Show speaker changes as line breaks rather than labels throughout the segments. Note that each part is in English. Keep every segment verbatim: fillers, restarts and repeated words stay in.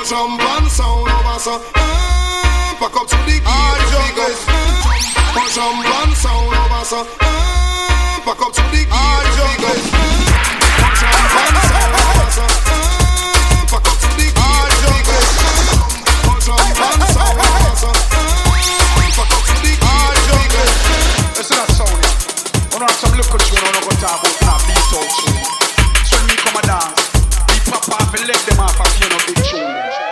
jump and sound over so. Uh, pack up to the gate, we go. Uh, jump and sound over so. Uh, pack up to the gate, we go. Uh, jump and sound over so. Uh, pack up to the gate, we go. Uh, jump and sound over so. Uh, pack up to the gate, we go.
Listen that sound. I know some local tune. I don't go talk about that beat out tune. So when me come a dance, we pop off and let them off a few no big tune.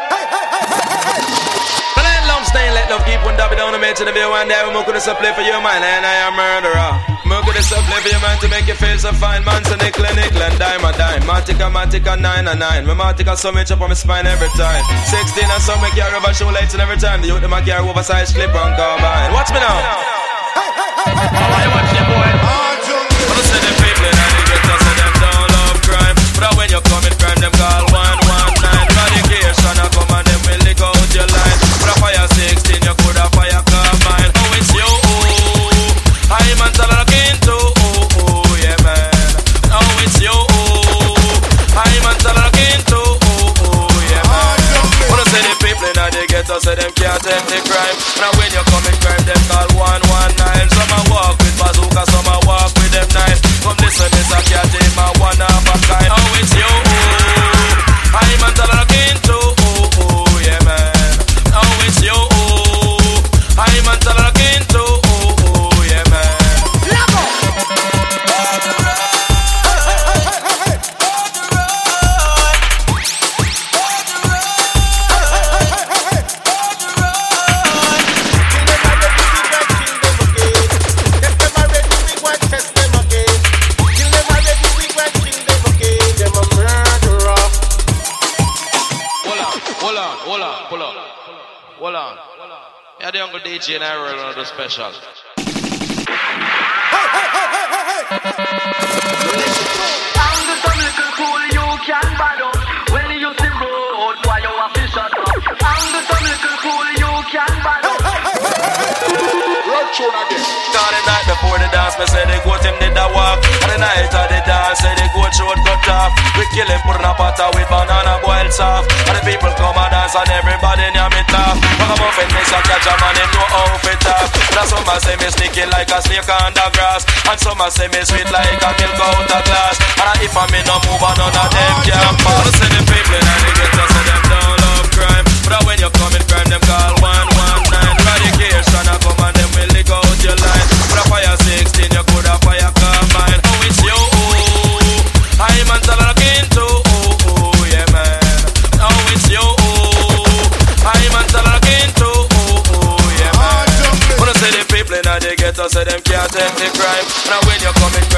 Stay let love keep on dabbing down the mate to the view one day. We're gonna play for your mind and I am murderer. We're gonna play for your mind to make you feel so fine. Man, so nickel and nickel and dime a dime. Matica, Matica, nine and nine. My Matica, so much up on my spine every time. Sixteen and some make you over show lights and every time. The youth them a carry oversized clip on carbine. Watch me now. How I watch you boy. Wanna see them people and they get us and them don't love crime. But when you come in crime, them call one one nine. Radication, I come and them will lick out your line. Put a fire sixteen, you could have fire combine. Oh, it's you, oh. I'm on talking to, oh, oh, yeah, man. Oh, it's you, oh. I'm on talking to, oh, oh, yeah, man. Wanna say the people in the ghetto say them can't take the crime. Now when you come in crime, them call one one nine. Some a walk with bazooka, some a walk with them knife. Come listen, this a cat in my one of a kind. Oh, it's you, oh. I'm on talking to, oh, oh, yeah, man. Oh, it's you, oh. I'm on talking to, oh, oh, yeah, man. Love on the road. Hey, hey, hey, hey, hey. On the road. On the road. Hey, hey, hey, hey, hey. Kill them already, we want test them again. Kill them already, we want kill them again. Them a murderer. Hold on, hold on, hold on, hold on. Hold on. Yeah, the Uncle D J and I roll on the special. Hey, hey, hey, hey, hey, hey. I'm the some little fool you can bad up. When you see road, why you have to shut up? I'm the some little fool you can bad up. Rock tune again. Now the night before the dance, me say they go him did the walk. And the night of the dance, say they go throat cut off. We kill him, put in a potter with banana boiled soft. And the people come and dance and everybody near me laugh. Ragamuffin miss a catch a man, him know how fit off. Now some a say me sneaking like a snake on the grass. And some a say me sweet like a milk out of glass. And if I me no move on, none of them can pass. Say the people in the ghetto say them don't love crime. But when you come in crime, them call one one nine. Radication I come and them will lick out your line. Put a fire sixteen, you could have fire combine. Oh, it's you, oh. I'm on talking to, oh, oh, yeah, man. Oh, it's you, oh. I'm on talking to, oh, oh, yeah, man. Wanna say the people in the ghetto say them can't take the crime. Now when you come in